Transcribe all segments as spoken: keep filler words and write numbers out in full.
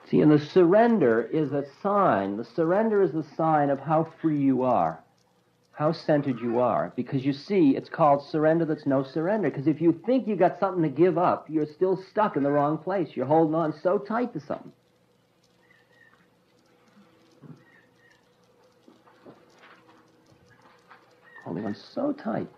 See, and the surrender is a sign. The surrender is a sign of how free you are, how centered you are. Because you see, it's called surrender that's no surrender. Because if you think you got something to give up, you're still stuck in the wrong place. You're holding on so tight to something. Holding on so tight.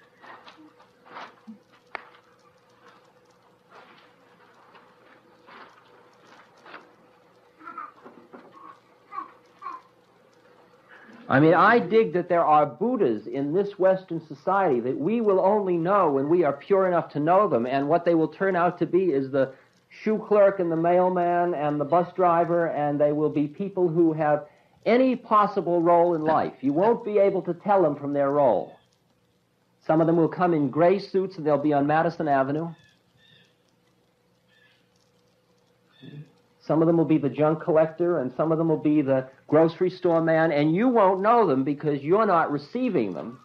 I mean, I dig that there are Buddhas in this Western society that we will only know when we are pure enough to know them, and what they will turn out to be is the shoe clerk and the mailman and the bus driver, and they will be people who have any possible role in life. You won't be able to tell them from their role. Some of them will come in gray suits and they'll be on Madison Avenue. Some of them will be the junk collector, and some of them will be the grocery store man, and you won't know them because you're not receiving them.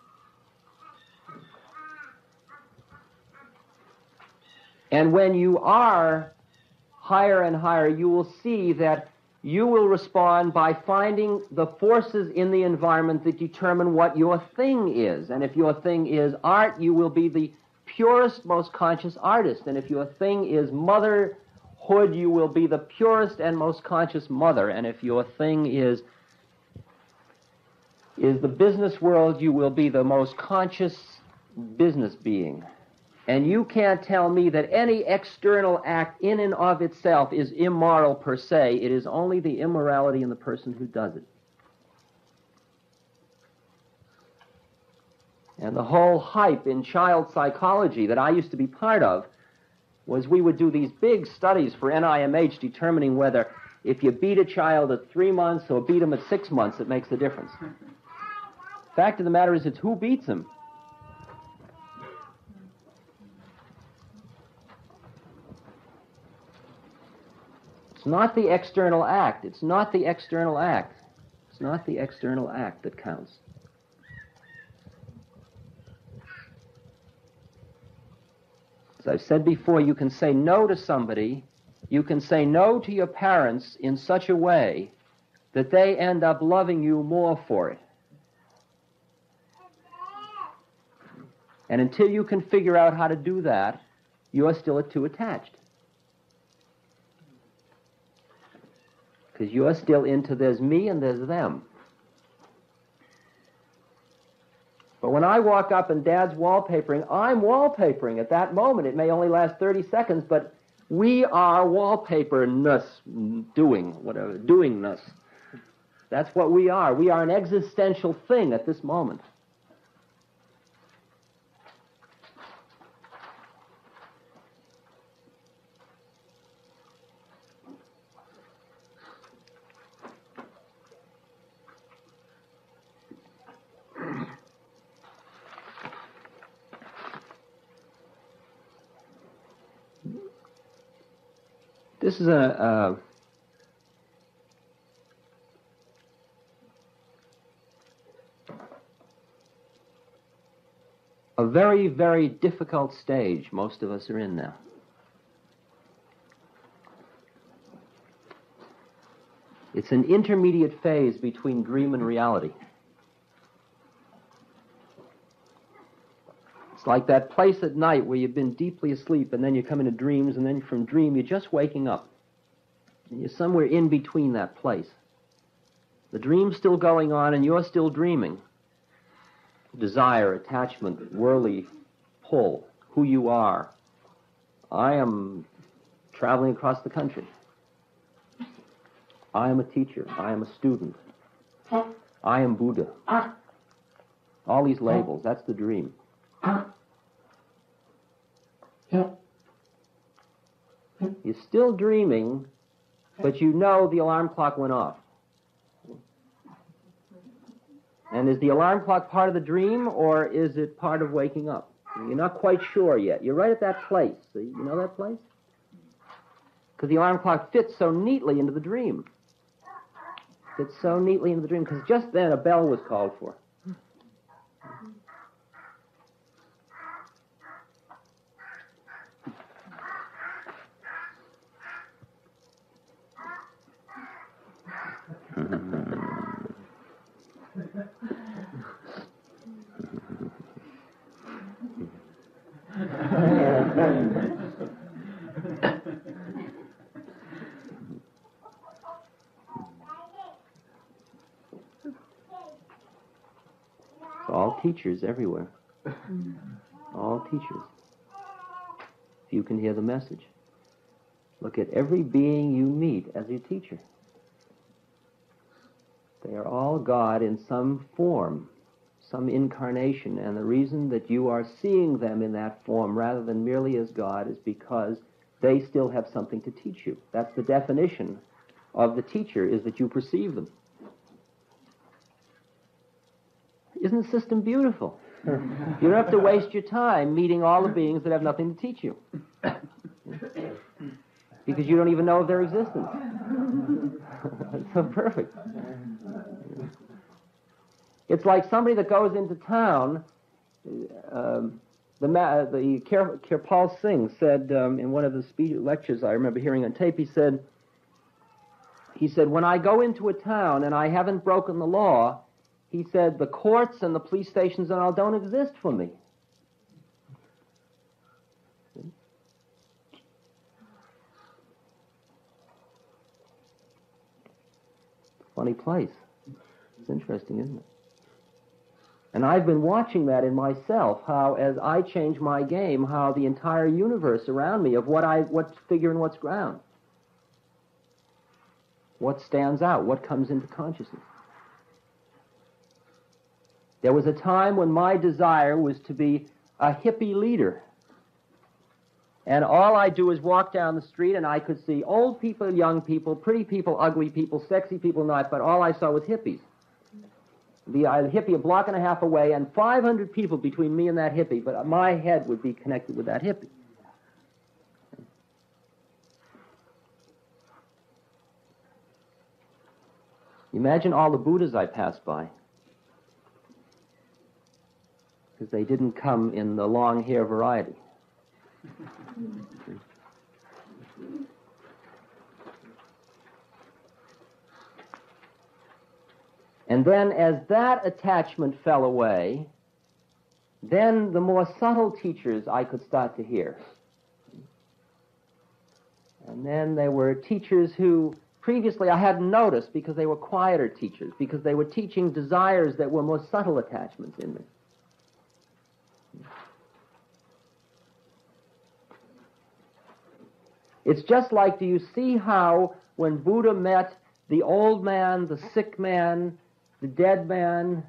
And when you are higher and higher, you will see that you will respond by finding the forces in the environment that determine what your thing is. And if your thing is art, you will be the purest, most conscious artist. And if your thing is motherhood, you will be the purest and most conscious mother. And if your thing is is the business world, you will be the most conscious business being. And you can't tell me that any external act in and of itself is immoral per se. It is only the immorality in the person who does it. And the whole hype in child psychology that I used to be part of was we would do these big studies for N I M H determining whether if you beat a child at three months or beat him at six months, it makes a difference. Fact of the matter is, it's who beats him. It's not the external act. It's not the external act. It's not the external act that counts. As I've said before, you can say no to somebody, you can say no to your parents in such a way that they end up loving you more for it. And until you can figure out how to do that, you're still too attached. Because you're still into there's me and there's them. But when I walk up and Dad's wallpapering, I'm wallpapering at that moment. It may only last thirty seconds, but we are wallpaperness, doing, whatever, doingness. That's what we are. We are an existential thing at this moment. This is a, a, a very, very difficult stage most of us are in now. It's an intermediate phase between dream and reality. It's like that place at night where you've been deeply asleep and then you come into dreams, and then from dream you're just waking up. And you're somewhere in between that place. The dream's still going on and you're still dreaming. Desire, attachment, worldly pull, who you are. I am traveling across the country. I am a teacher. I am a student. I am Buddha. All these labels, that's the dream. You're still dreaming, but you know the alarm clock went off. And is the alarm clock part of the dream, or is it part of waking up? You're not quite sure yet. You're right at that place. See, you know that place? Because the alarm clock fits so neatly into the dream. Fits so neatly into the dream, because just then a bell was called for. All teachers everywhere. All teachers. If you can hear the message. Look at every being you meet as your teacher. They are all God in some form, some incarnation, and the reason that you are seeing them in that form rather than merely as God is because they still have something to teach you. That's the definition of the teacher, is that you perceive them. Isn't the system beautiful? You don't have to waste your time meeting all the beings that have nothing to teach you. Because you don't even know of their existence. It's so perfect. It's like somebody that goes into town. Um, the ma- the Kirpal Singh said um, in one of the speech lectures I remember hearing on tape, he said, he said, when I go into a town and I haven't broken the law, he said, the courts and the police stations and all don't exist for me. Funny place. It's interesting, isn't it? And I've been watching that in myself, how as I change my game, how the entire universe around me of what I, what's figure and what's ground. What stands out, what comes into consciousness. There was a time when my desire was to be a hippie leader. And all I do is walk down the street and I could see old people, young people, pretty people, ugly people, sexy people, not, but all I saw was hippies. The uh, hippie a block and a half away and five hundred people between me and that hippie, but my head would be connected with that hippie. Imagine all the Buddhas I passed by. Because they didn't come in the long hair variety. And then as that attachment fell away, then the more subtle teachers I could start to hear. And then there were teachers who previously I hadn't noticed because they were quieter teachers, because they were teaching desires that were more subtle attachments in me. It's just like, do you see how when Buddha met the old man, the sick man, the dead man,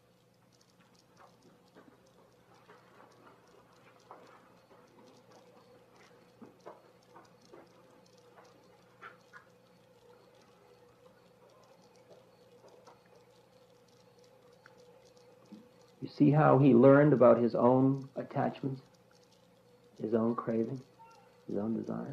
you see how he learned about his own attachments, his own craving, his own desire?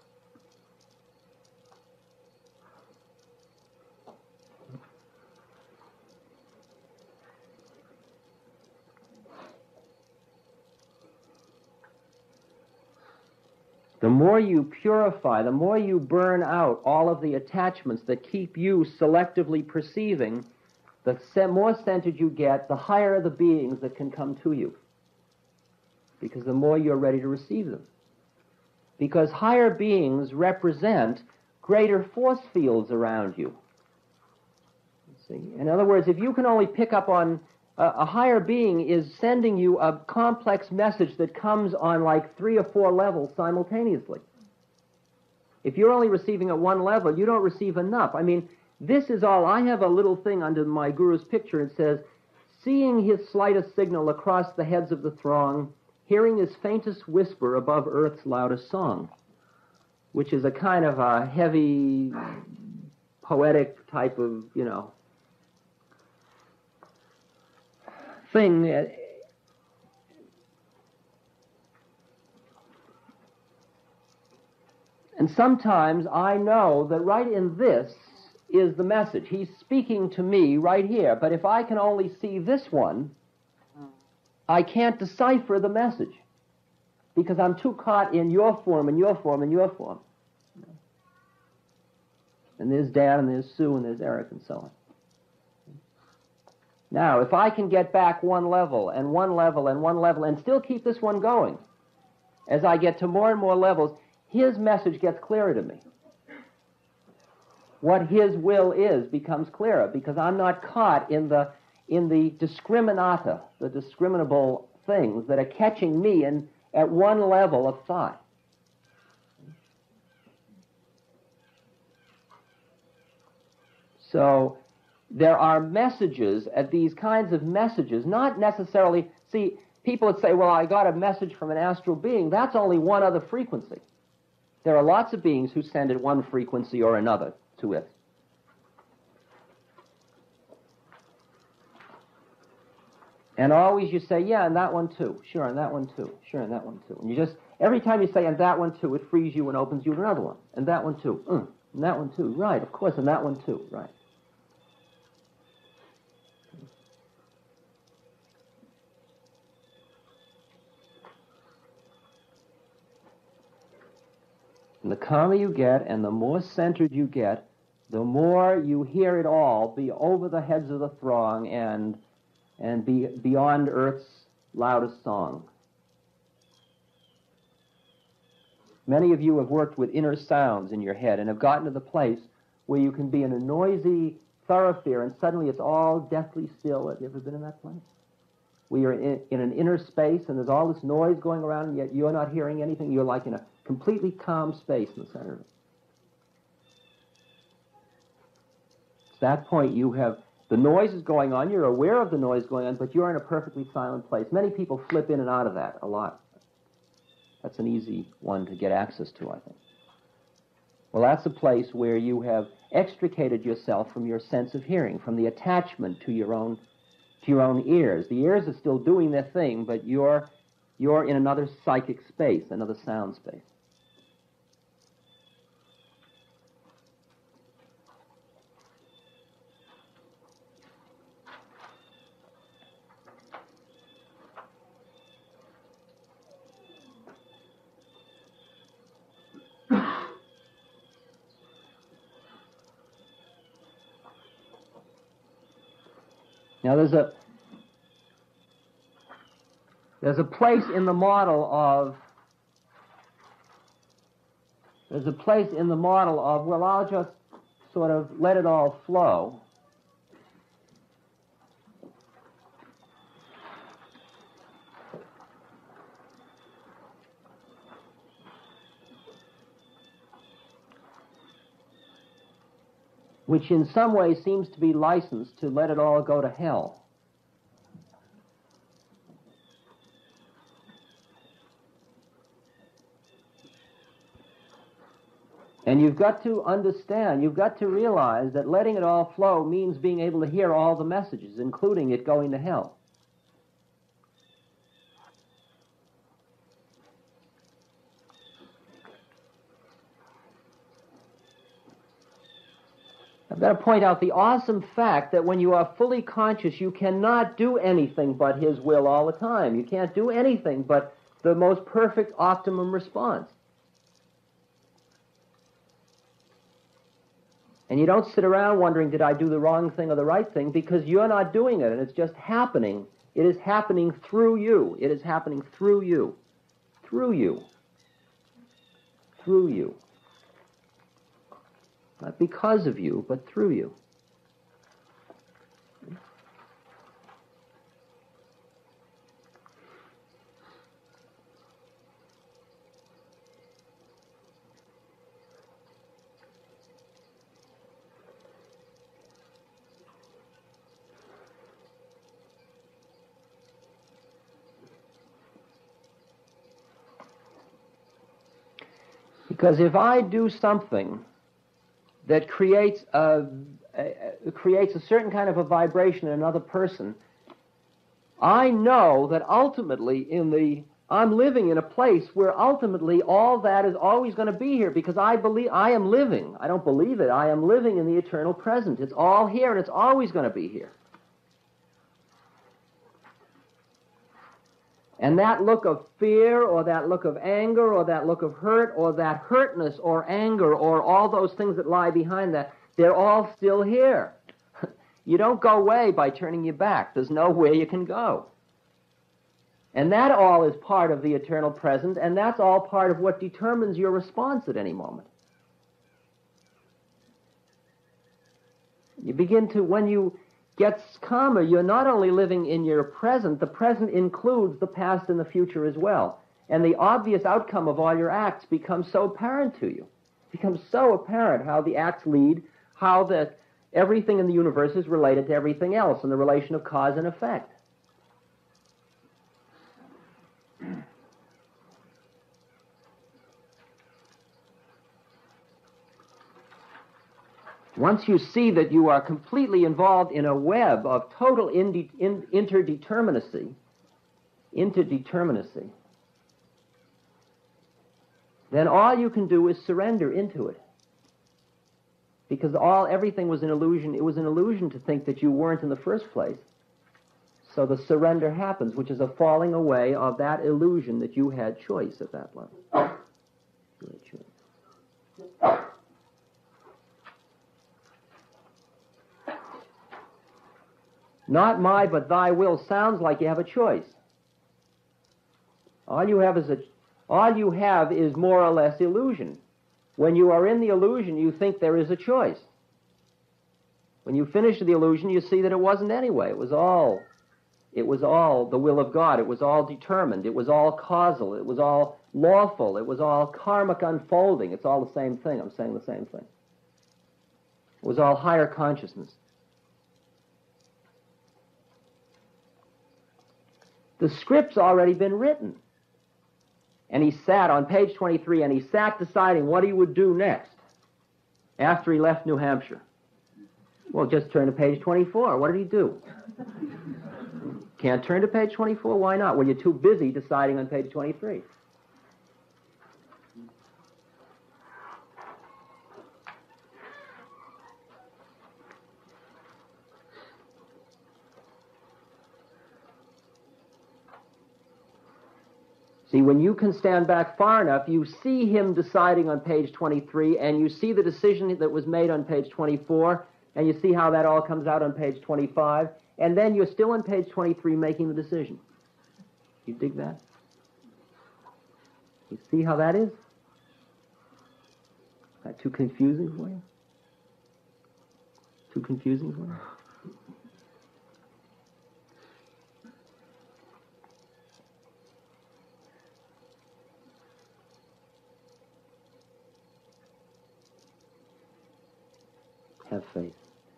The more you purify, the more you burn out all of the attachments that keep you selectively perceiving, the more centered you get, the higher the beings that can come to you. Because the more you're ready to receive them. Because higher beings represent greater force fields around you. See? In other words, if you can only pick up on uh, a higher being is sending you a complex message that comes on like three or four levels simultaneously. If you're only receiving at one level, you don't receive enough. I mean, this is all. I have a little thing under my guru's picture. It says, seeing his slightest signal across the heads of the throng, hearing his faintest whisper above earth's loudest song, which is a kind of a heavy, poetic type of, you know, thing. And sometimes I know that right in this is the message. He's speaking to me right here, but if I can only see this one, I can't decipher the message because I'm too caught in your form and your form and your form. And there's Dan and there's Sue and there's Eric and so on. Now, if I can get back one level and one level and one level and still keep this one going, as I get to more and more levels, his message gets clearer to me. What his will is becomes clearer because I'm not caught in the in the discriminata, the discriminable things that are catching me in, at one level of thought. So there are messages, at these kinds of messages, not necessarily, see, people would say, well, I got a message from an astral being. That's only one other frequency. There are lots of beings who send at one frequency or another to it. And always you say, yeah, and that one too. Sure, and that one too. Sure, and that one too. And you just, every time you say, and that one too, it frees you and opens you to another one. And that one too. Mm, and that one too. Right, of course, and that one too. Right. And the calmer you get and the more centered you get, the more you hear it all be over the heads of the throng and and be beyond Earth's loudest song. Many of you have worked with inner sounds in your head and have gotten to the place where you can be in a noisy thoroughfare and suddenly it's all deathly still. Have you ever been in that place? Where you're in, in an inner space and there's all this noise going around and yet you're not hearing anything. You're like in a completely calm space in the center of it. At that point you have, the noise is going on, you're aware of the noise going on, but you're in a perfectly silent place. Many people flip in and out of that a lot. That's an easy one to get access to, I think. Well, that's a place where you have extricated yourself from your sense of hearing, from the attachment to your own to your own ears. The ears are still doing their thing, but you're you're in another psychic space, another sound space. Now there's a there's a place in the model of there's a place in the model of, well, I'll just sort of let it all flow. Which in some ways seems to be licensed to let it all go to hell. And you've got to understand, you've got to realize that letting it all flow means being able to hear all the messages, including it going to hell. I've got to point out the awesome fact that when you are fully conscious, you cannot do anything but His will all the time. You can't do anything but the most perfect optimum response. And you don't sit around wondering, did I do the wrong thing or the right thing? Because you're not doing it, and it's just happening. It is happening through you. It is happening through you. Through you. Through you. Not because of you, but through you. Because if I do something that creates a, a, creates a certain kind of a vibration in another person, I know that ultimately in the, I'm living in a place where ultimately all that is always going to be here because I believe, I am living. I don't believe it. I am living in the eternal present. It's all here and it's always going to be here. And that look of fear or that look of anger or that look of hurt or that hurtness or anger or all those things that lie behind that, they're all still here. You don't go away by turning your back. There's nowhere you can go. And that all is part of the eternal present, and that's all part of what determines your response at any moment. You begin to, when you get calmer, you're not only living in your present, the present includes the past and the future as well. And the obvious outcome of all your acts becomes so apparent to you. It becomes so apparent how the acts lead, how that everything in the universe is related to everything else, and the relation of cause and effect. Once you see that you are completely involved in a web of total inde- in- interdeterminacy, interdeterminacy, then all you can do is surrender into it. Because all everything was an illusion. It was an illusion to think that you weren't in the first place. So the surrender happens, which is a falling away of that illusion that you had choice at that level. You had choice. Not my, but thy will sounds like you have a choice. All you have is a, all you have is more or less illusion. When you are in the illusion, you think there is a choice. When you finish the illusion, you see that it wasn't anyway. It was all, it was all the will of God. It was all determined. It was all causal. It was all lawful. It was all karmic unfolding. It's all the same thing. I'm saying the same thing. It was all higher consciousness. The script's already been written. And he sat on page twenty-three, and he sat deciding what he would do next after he left New Hampshire. Well, just turn to page twenty-four. What did he do? Can't turn to page twenty-four? Why not? Well, you're too busy deciding on page twenty-three. See, when you can stand back far enough, you see him deciding on page twenty-three, and you see the decision that was made on page twenty-four, and you see how that all comes out on page twenty-five, and then you're still on page twenty-three making the decision. You dig that? You see how that is? Is that too confusing for you? Too confusing for you? Have faith.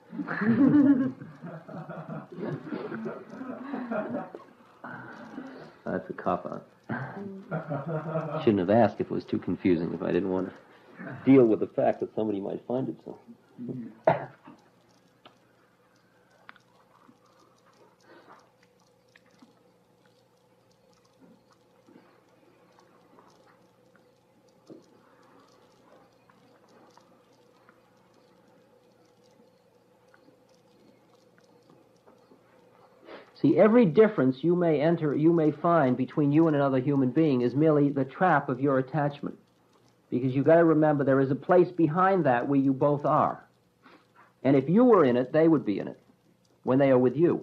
That's a cop-out. Shouldn't have asked if it was too confusing, if I didn't want to deal with the fact that somebody might find it so. See, every difference you may enter, you may find between you and another human being is merely the trap of your attachment. Because you've got to remember there is a place behind that where you both are. And if you were in it, they would be in it when they are with you.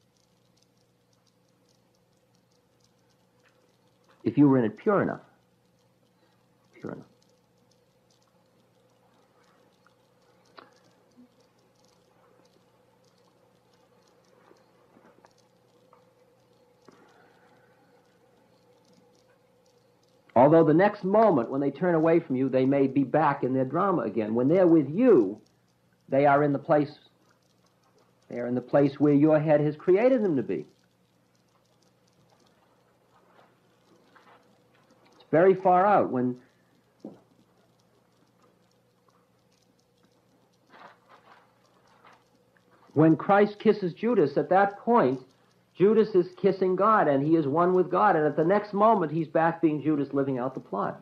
If you were in it pure enough. Pure enough. Although the next moment, when they turn away from you, they may be back in their drama again. When they're with you, they are in the place, they are in the place where your head has created them to be. It's very far out. When when Christ kisses Judas, at that point, Judas is kissing God, and he is one with God, and at the next moment, he's back being Judas living out the plot.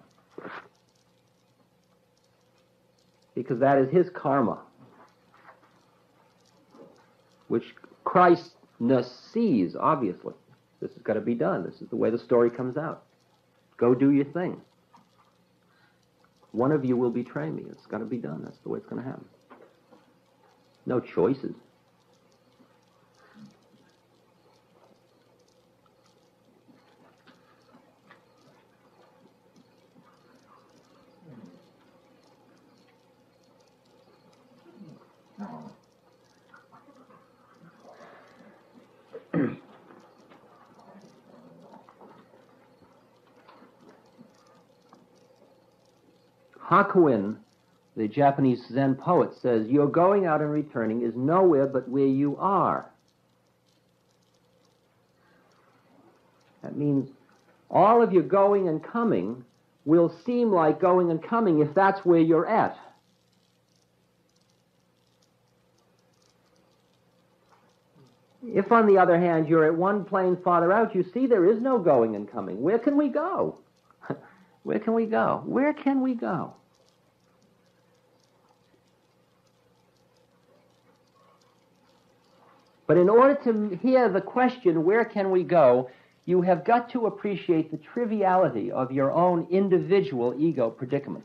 Because that is his karma, which Christness sees, obviously. This has got to be done. This is the way the story comes out. Go do your thing. One of you will betray me. It's got to be done. That's the way it's going to happen. No choices. Hakuin, the Japanese Zen poet, says, your going out and returning is nowhere but where you are. That means all of your going and coming will seem like going and coming if that's where you're at. If, on the other hand, you're at one plane farther out, you see there is no going and coming. Where can we go? Where can we go? Where can we go? But in order to hear the question, where can we go, you have got to appreciate the triviality of your own individual ego predicament.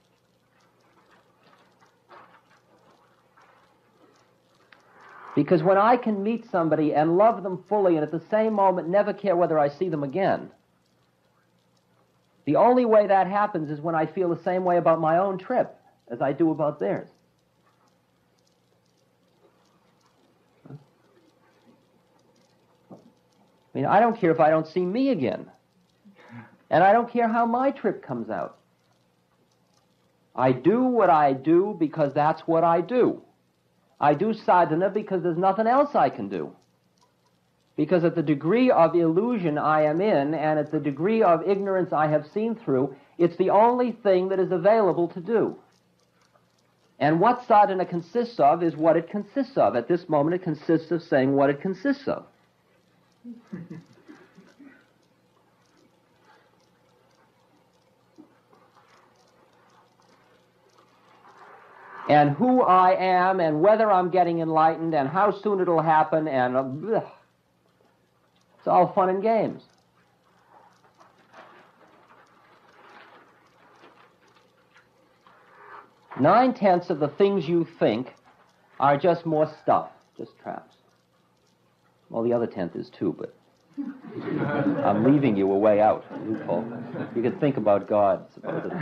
Because when I can meet somebody and love them fully and at the same moment never care whether I see them again, the only way that happens is when I feel the same way about my own trip as I do about theirs. I mean, I don't care if I don't see me again. And I don't care how my trip comes out. I do what I do because that's what I do. I do sadhana because there's nothing else I can do. Because at the degree of illusion I am in, and at the degree of ignorance I have seen through, it's the only thing that is available to do. And what sadhana consists of is what it consists of. At this moment, it consists of saying what it consists of. And who I am, and whether I'm getting enlightened, and how soon it'll happen, and uh, it's all fun and games. Nine-tenths of the things you think are just more stuff, just traps. Well, the other tenth is too, but I'm leaving you a way out, a loophole. You can think about God, supposedly.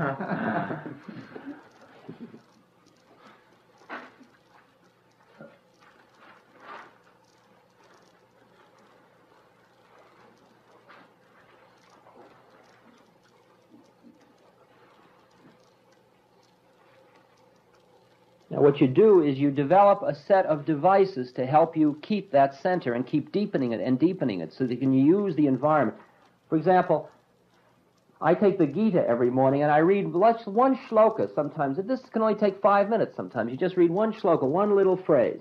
Now, what you do is you develop a set of devices to help you keep that center and keep deepening it and deepening it so that you can use the environment. For example, I take the Gita every morning and I read one shloka sometimes. This can only take five minutes sometimes. You just read one shloka, one little phrase.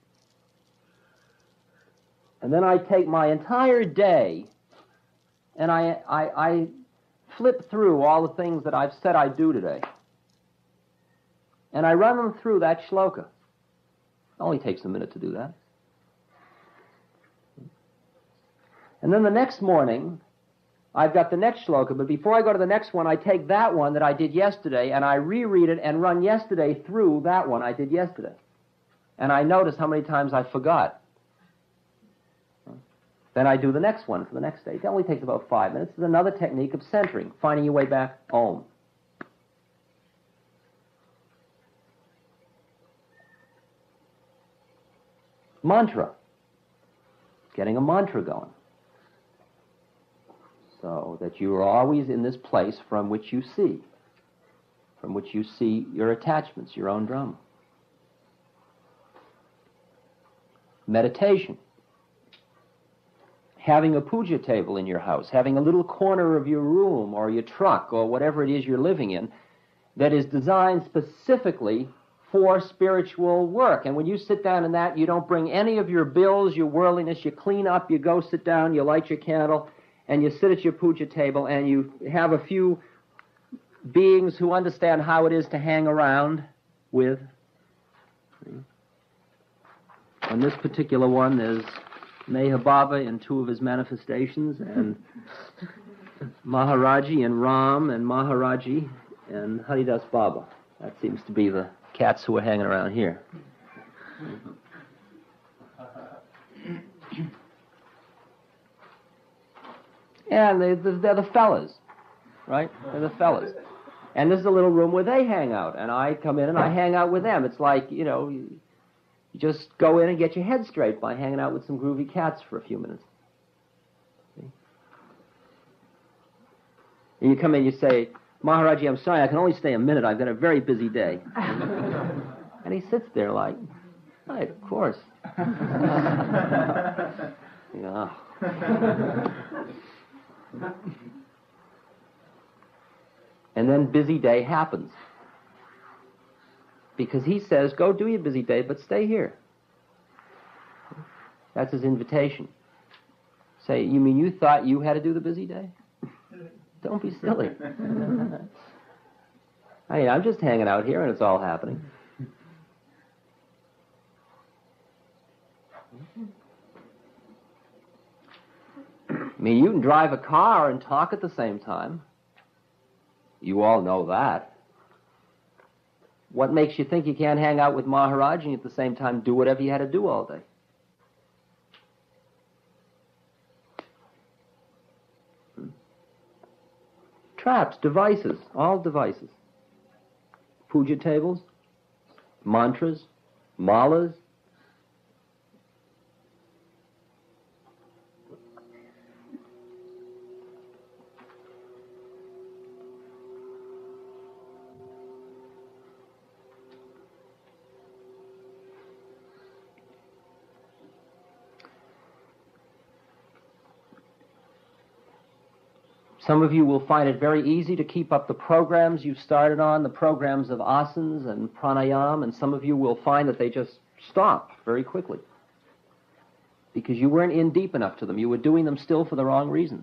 And then I take my entire day and I, I, I flip through all the things that I've said I'd do today. And I run them through that shloka. It only takes a minute to do that. And then the next morning, I've got the next shloka, but before I go to the next one, I take that one that I did yesterday, and I reread it and run yesterday through that one I did yesterday. And I notice how many times I forgot. Then I do the next one for the next day. It only takes about five minutes. It's another technique of centering, finding your way back home. Mantra. Getting a mantra going. So that you are always in this place from which you see. From which you see your attachments, your own drama. Meditation. Having a puja table in your house. Having a little corner of your room or your truck or whatever it is you're living in that is designed specifically for spiritual work. And when you sit down in that, you don't bring any of your bills, your worldliness, you clean up, you go sit down, you light your candle, and you sit at your puja table, and you have a few beings who understand how it is to hang around with. On this particular one, there's Meher Baba in two of his manifestations, and Maharaji and Ram and Maharaji and Haridas Baba. That seems to be the cats who are hanging around here. And they, they're the fellas, right? They're the fellas. And this is a little room where they hang out, and I come in and I hang out with them. It's like, you know, you just go in and get your head straight by hanging out with some groovy cats for a few minutes. See? And you come in, you say, Maharaji, I'm sorry, I can only stay a minute. I've got a very busy day. And he sits there like, right, of course. Yeah. And then busy day happens. Because he says, go do your busy day, but stay here. That's his invitation. Say, you mean you thought you had to do the busy day? Don't be silly. I mean, I'm just hanging out here and it's all happening. I mean, you can drive a car and talk at the same time. You all know that. What makes you think you can't hang out with Maharaj and at the same time do whatever you had to do all day? Hmm? Traps, devices, all devices. Puja tables, mantras, malas. Some of you will find it very easy to keep up the programs you've started on, the programs of asanas and pranayam, and some of you will find that they just stop very quickly because you weren't in deep enough to them. You were doing them still for the wrong reasons.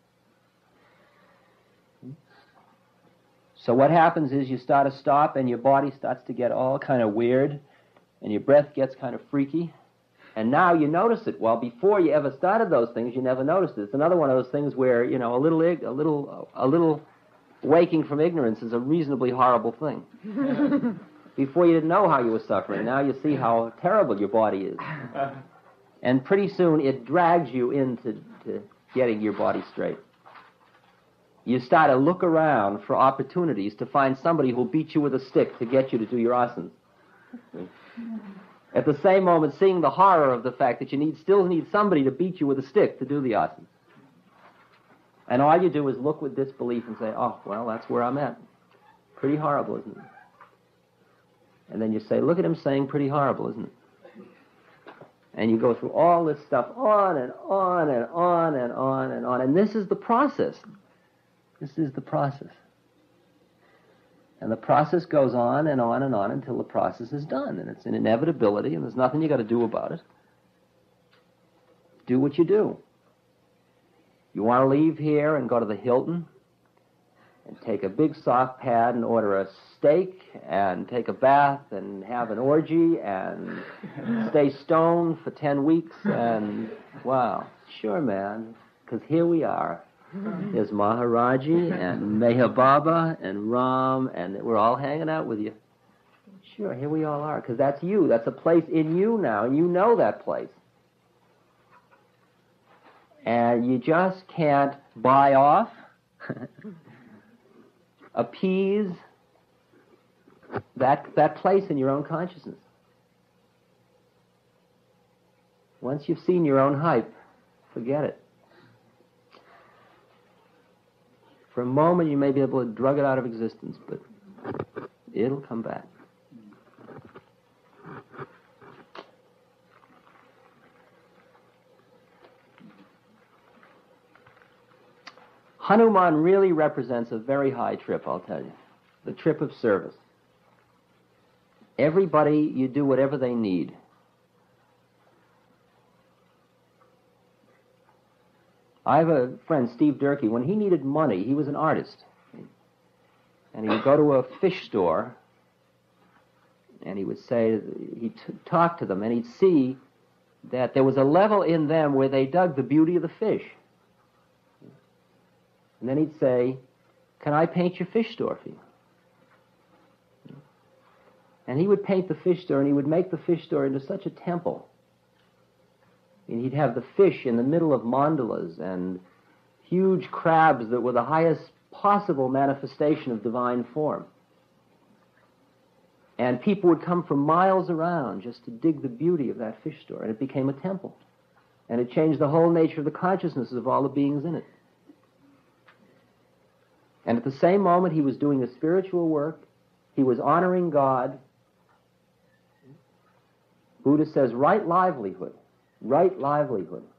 So what happens is you start to stop and your body starts to get all kind of weird and your breath gets kind of freaky. And now you notice it. Well, before you ever started those things, you never noticed it. It's another one of those things where, you know, a little, ig- a little, a little waking from ignorance is a reasonably horrible thing. Before you didn't know how you were suffering. Now you see how terrible your body is. And pretty soon it drags you into to getting your body straight. You start to look around for opportunities to find somebody who'll beat you with a stick to get you to do your asanas. At the same moment, seeing the horror of the fact that you need still need somebody to beat you with a stick to do the asanas. And all you do is look with disbelief and say, oh, well, that's where I'm at. Pretty horrible, isn't it? And then you say, look at him saying pretty horrible, isn't it? And you go through all this stuff on and on and on and on and on. And this is the process. This is the process. And the process goes on and on and on until the process is done. And it's an inevitability, and there's nothing you got to do about it. Do what you do. You want to leave here and go to the Hilton and take a big soft pad and order a steak and take a bath and have an orgy and stay stoned for ten weeks and, wow, sure, man, because here we are. There's Maharaji and Meher Baba and Ram, and we're all hanging out with you. Sure, here we all are, because that's you. That's a place in you now, and you know that place. And you just can't buy off, appease that, that place in your own consciousness. Once you've seen your own hype, forget it. For a moment, you may be able to drug it out of existence, but it'll come back. Hanuman really represents a very high trip, I'll tell you. The trip of service. Everybody, you do whatever they need. I have a friend, Steve Durkee. When he needed money, he was an artist. And he would go to a fish store, and he would say, he'd t- talk to them, and he'd see that there was a level in them where they dug the beauty of the fish. And then he'd say, can I paint your fish store for you? And he would paint the fish store, and he would make the fish store into such a temple. And he'd have the fish in the middle of mandalas and huge crabs that were the highest possible manifestation of divine form. And people would come from miles around just to dig the beauty of that fish store, and it became a temple. And it changed the whole nature of the consciousness of all the beings in it. And at the same moment he was doing the spiritual work, he was honoring God. Buddha says right livelihood, right livelihood.